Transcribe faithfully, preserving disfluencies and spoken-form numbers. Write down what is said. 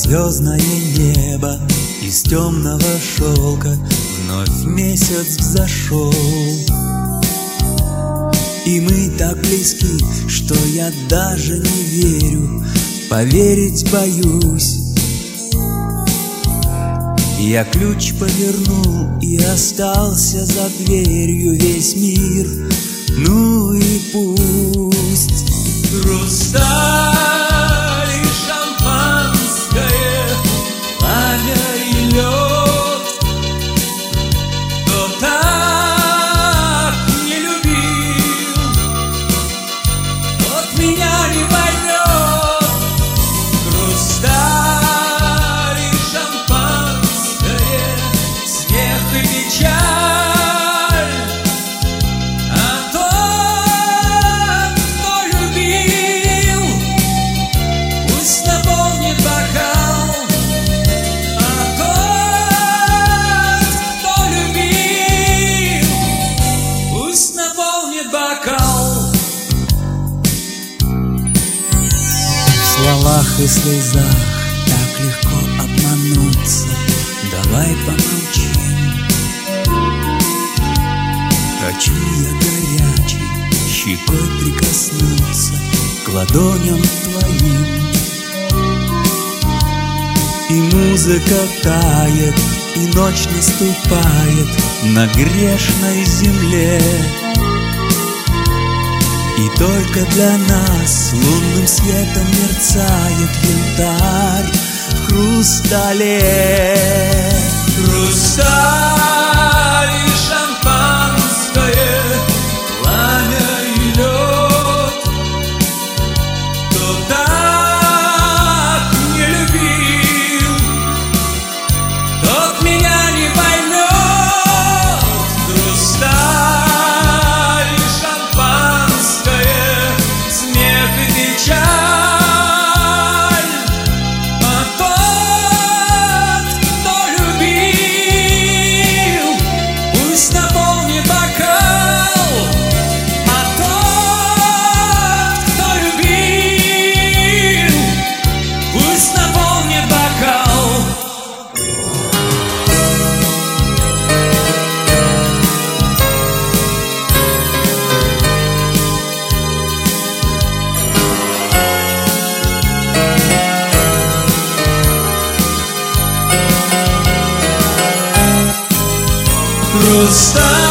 звездное небо, из темного шелка вновь месяц взошел. И мы так близки, что я даже не верю, поверить боюсь. Я ключ повернул и остался за дверью весь мир. Ну и пусть. Хрусталь и шампанское, пламя и лед. Кто так не любил, тот меня не поймет. Хрусталь и шампанское, смех и печаль. А тот, кто любил, пусть наполнит бокал. А тот, кто любил, пусть наполнит бокал. В словах и слезах так легко обмануться. Давай помолчим. Хочу я горячей щекой прикоснуться к ладоням твоим. И музыка тает, и ночь наступает на грешной земле. И только для нас лунным светом мерцает янтарь в хрустале. Хрусталь и шампанское, пламя и лед. Кто так не любил, тот меня не поймет. Хрусталь и шампанское, смех и печаль. А тот, кто любил, пусть наполнит бокал. А тот, кто любил, пусть наполнит бокал. Хрусталь